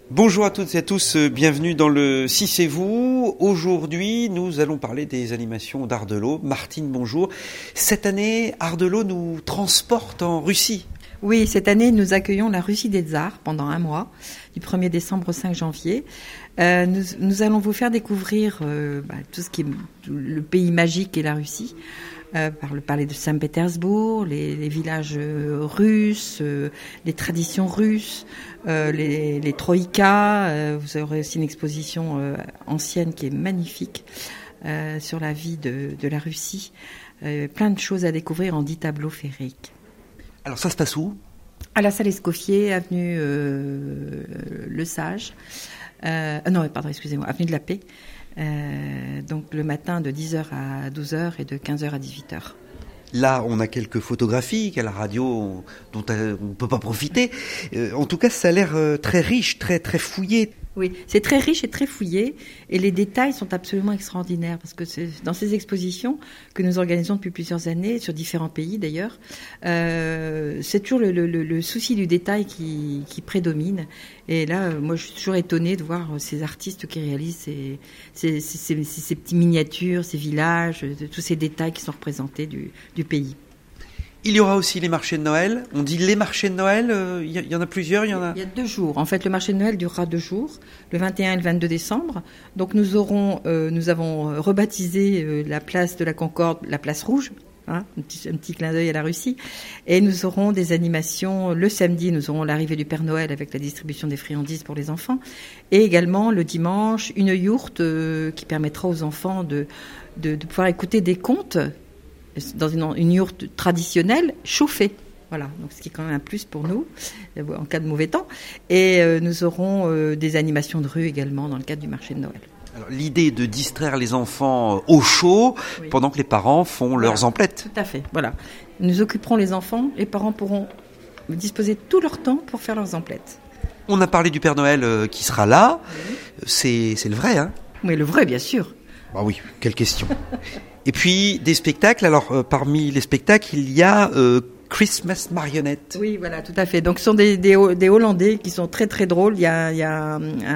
Bonjour à toutes et à tous, bienvenue dans le Si c'est vous. Aujourd'hui, nous allons parler des animations d'Art-de-l'eau. Martine, bonjour. Cette année, Art-de-l'eau nous transporte en Russie. Oui, cette année, nous accueillons la Russie des Tsars pendant un mois, du 1er décembre au 5 janvier. Nous allons vous faire découvrir tout ce qui est le pays magique et la Russie. Parler de Saint-Pétersbourg, les villages russes, les traditions russes, les troïkas. Vous aurez aussi une exposition ancienne qui est magnifique sur la vie de la Russie. Plein de choses à découvrir en 10 tableaux féeriques. Alors ça se passe où ? À la salle Escoffier, avenue Le Sage. Avenue de la Paix. Donc le matin de 10h à 12h et de 15h à 18h. Là, on a quelques photographies qu'à la radio dont on ne peut pas profiter. En tout cas, ça a l'air très riche, très fouillé. Oui, c'est très riche et très fouillé et les détails sont absolument extraordinaires parce que c'est dans ces expositions que nous organisons depuis plusieurs années, sur différents pays d'ailleurs, c'est toujours le souci du détail qui prédomine. Et là, moi, je suis toujours étonnée de voir ces artistes qui réalisent ces petites miniatures, ces villages, tous ces détails qui sont représentés du pays. Il y aura aussi les marchés de Noël. On dit les marchés de Noël, il y en a plusieurs, il y a 2 jours. En fait, le marché de Noël durera 2 jours, le 21 et le 22 décembre. Donc nous avons rebaptisé la place de la Concorde, la place rouge. Un petit clin d'œil à la Russie. Et nous aurons des animations. Le samedi, nous aurons l'arrivée du Père Noël avec la distribution des friandises pour les enfants. Et également, le dimanche, une yourte qui permettra aux enfants de pouvoir écouter des contes dans une yourte traditionnelle chauffée. Voilà, donc ce qui est quand même un plus pour nous en cas de mauvais temps. Et nous aurons des animations de rue également dans le cadre du marché de Noël. Alors, l'idée est de distraire les enfants au chaud pendant que les parents font leurs emplettes. Tout à fait, voilà. Nous occuperons les enfants, les parents pourront disposer tout leur temps pour faire leurs emplettes. On a parlé du Père Noël qui sera là. Oui. C'est le vrai, hein ? Oui, le vrai, bien sûr. Ah oui, quelle question. Et puis des spectacles. Alors parmi les spectacles, il y a Christmas Marionette. Oui, voilà, tout à fait. Donc ce sont des Hollandais qui sont très très drôles. Il y a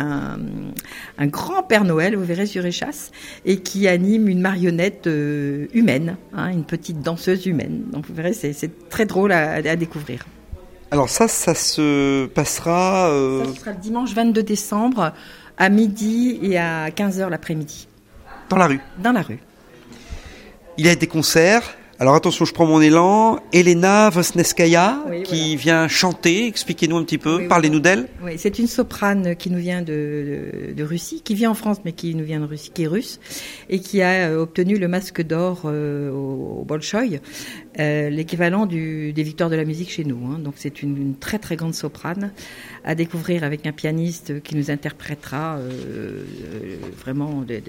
un grand Père Noël, vous verrez sur échasse, et qui anime une marionnette humaine, une petite danseuse humaine. Donc vous verrez, c'est très drôle à découvrir. Alors ça se passera... Ça sera le dimanche 22 décembre à midi et à 15h l'après-midi. Dans la rue ? Dans la rue. Il y a des concerts. Alors attention, je prends mon élan. Elena Vosneskaya qui vient chanter. Expliquez-nous un petit peu. Parlez-nous d'elle. Oui, c'est une soprane qui nous vient de Russie, qui vit en France mais qui nous vient de Russie, qui est russe et qui a obtenu le Masque d'or au Bolchoï, l'équivalent des victoires de la musique chez nous. Donc c'est une très très grande soprane à découvrir avec un pianiste qui nous interprétera vraiment des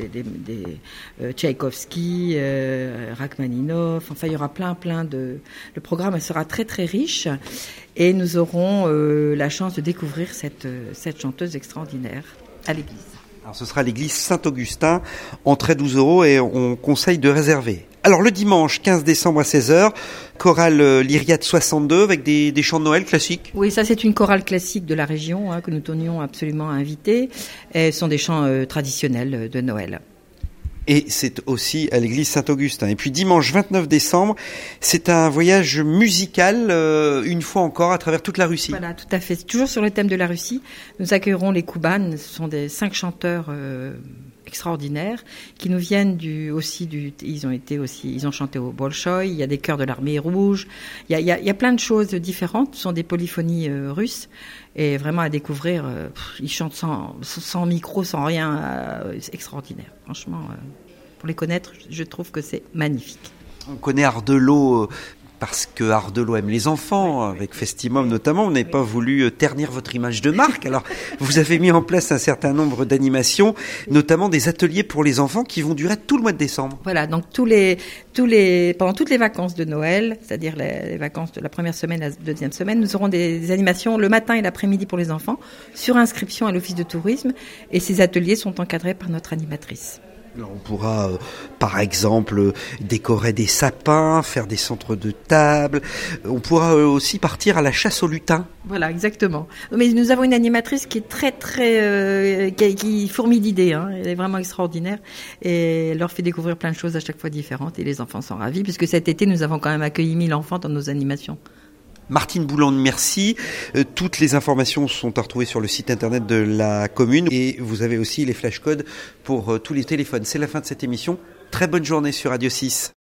Tchaïkovski, Rachmaninov. Enfin, il y aura plein de... Le programme sera très très riche et nous aurons la chance de découvrir cette chanteuse extraordinaire à l'église. Alors ce sera à l'église Saint-Augustin, entrée 12 € et on conseille de réserver. Alors le dimanche 15 décembre à 16h, chorale Lyriade 62 avec des chants de Noël classiques. Oui, ça c'est une chorale classique de la région que nous tenions absolument à inviter. Et ce sont des chants traditionnels de Noël. Et c'est aussi à l'église Saint-Augustin. Et puis dimanche 29 décembre, c'est un voyage musical, une fois encore, à travers toute la Russie. Voilà, tout à fait. Toujours sur le thème de la Russie. Nous accueillerons les Kouban. Ce sont 5 chanteurs extraordinaires qui nous viennent ils ont chanté au Bolchoï. Il y a des chœurs de l'armée rouge. Il y a plein de choses différentes. Ce sont des polyphonies russes. Et vraiment à découvrir, ils chantent sans micro, sans rien, extraordinaire. Franchement, pour les connaître, je trouve que c'est magnifique. On connaît Art-de-l'eau parce que Art-de-l'eau aime les enfants, avec Festimum notamment. Vous n'avez pas voulu ternir votre image de marque. Alors, vous avez mis en place un certain nombre d'animations, notamment des ateliers pour les enfants qui vont durer tout le mois de décembre. Voilà, donc pendant toutes les vacances de Noël, c'est-à-dire les vacances de la première semaine, la deuxième semaine, nous aurons des animations le matin et l'après-midi pour les enfants, sur inscription à l'Office de tourisme, et ces ateliers sont encadrés par notre animatrice. Alors on pourra, par exemple, décorer des sapins, faire des centres de table. On pourra aussi partir à la chasse aux lutins. Voilà, exactement. Mais nous avons une animatrice qui est très, qui fourmille d'idées. Elle est vraiment extraordinaire et elle leur fait découvrir plein de choses à chaque fois différentes et les enfants sont ravis puisque cet été nous avons quand même accueilli 1000 enfants dans nos animations. Martine Boulande, merci. Toutes les informations sont à retrouver sur le site internet de la commune et vous avez aussi les flashcodes pour tous les téléphones. C'est la fin de cette émission. Très bonne journée sur Radio 6.